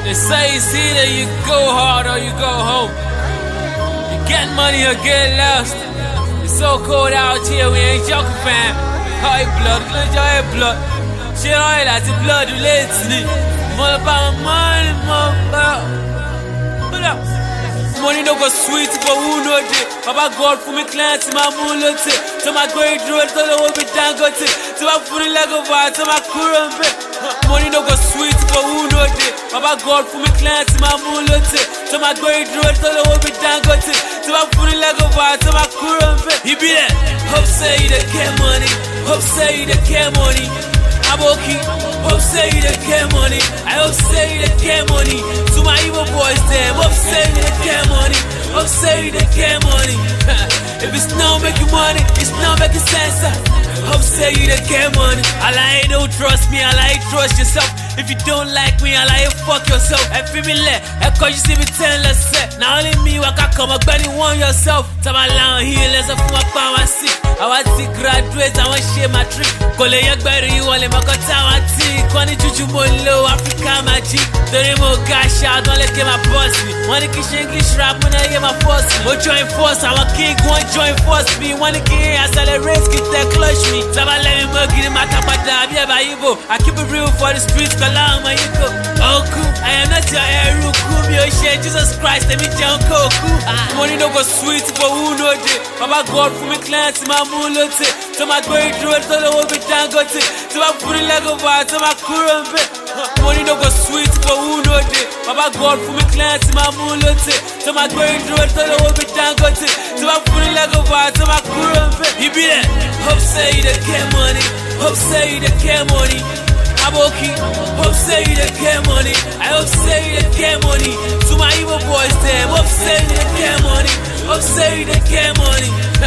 They say it's either you go hard or you go home. You get money or get lost. It's so cold out here, we ain't joking, fam. High blood, high blood. Shit, all that blood relates to me. More about money, more about. Hold up. Money no go sweet for who know it. Baba God for me clients in my moonlight. So my great road, so the will be dangote. So my food like a vibe, so my current bit. Money no go sweet for who know it. Baba God for me clients in my moonlight. So my great road, so the will be dangote. So my food like a vibe, so my current bit. He be there. Hope say they get money. Hope say they get money. Aboki, hope say they get money. I hope say they get money. To my evil boys, them. Hope say they get money. Hope say they get money. If it's not making money, it's not making sense. Hope say they get money. I like don't trust me, I like trust yourself. If you don't like me, I like fuck yourself. I feel me let, I call you see me 10 let's say. Now only me, I can come up anyone yourself. Tell my long here, let's up my power sick. I want to graduate, I want to share my trick. Kole yakberu you want my kota wanti. Kwani juju molo Africa magic. Don't more cash out, don't let get my boss me. Wanna kiss English rap when I get my force. Go join force, I want king, go and join force me. Wanna get accelerate, get that clutch me. Saba let me mug in my tapada, be a baibo. I keep it real for the streets, allow my ego. Oh cool, I am not your hero, cool. Your shit, Jesus Christ, let me down cool. Money no go sweet for who know it. Baba God for me clients in my moonlight. So my great road, so the will be dangote. So my food like a vibe, so my current bit. Money no go sweet for who know it. Baba God for me clients in my moonlight. So my great road, so the will be dangote. So my food like a vibe, so my current bit. He be there. Hope say they get money. Hope say they get money. Aboki, hope say they get money. I hope say they get money. To my evil boys, them. Hope say they get money. Hope say they get money.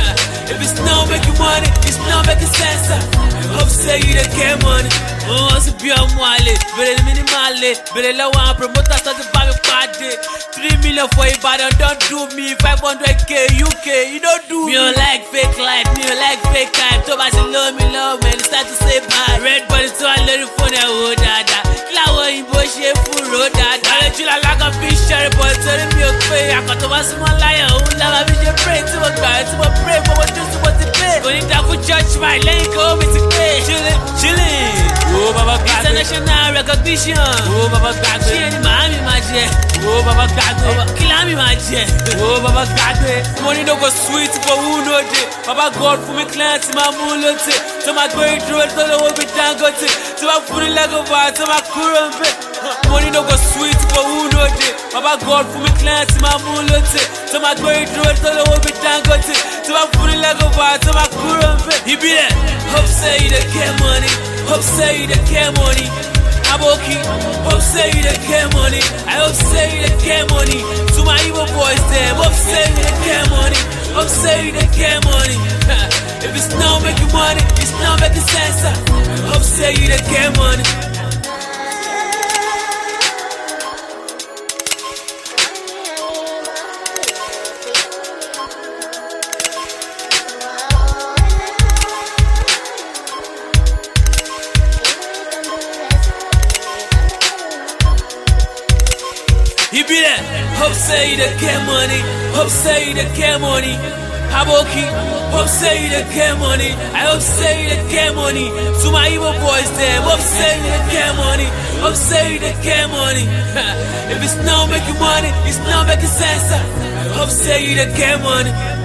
If it's not making money, it's not making sense. Hope say they get money. Oh, it's a pure money. But it's minimal. But it's low and promoter starts to buy a party. 3 million for a bad, don't do me. 500k UK, you don't do me. You don't like fake life, me don't like fake time. Thomas, you love me, man. Start to say bye. Red body, so I let it phone. Oh, dada. Flower in bush, full road, dada. I let you like a fish, cherry, but telling me, okay. I got to watch my liar. Oh, love, I be your pray to my God, to my pray, but what do you want to pay? Going down for church, my lane, go with the pay. Chillin', chillin'. Oh, Baba God. International recognition. Oh, Baba God. She ain't Miami, my jet. Oh, Baba God. Kilami, my jet. Oh, Baba God. Money no go sweet for who know it. Baba God for me clients, my moonlight. So my great road, so the will be dangote. So my food like a vibe, so my current bit. Money no go sweet for who know it. Baba God for me clients, my moonlight. So my great road, so the will be dangote. So my food like a vibe, so my current bit. He be there. Hope say they get money. Hope say they get money. Aboki, hope say they get money. I hope say they get money. To my evil boys, them. Hope say they get money. Hope say they get money. If it's not making money, it's not making sense. Hope say they get money. He be there. Hope say they get money. Hope say they get money. Aboki, hope say they get money. I hope say they get money. To my evil boys, them. Hope say they get money. Hope say they get money. If it's not making money, it's not making sense. Hope say they get money.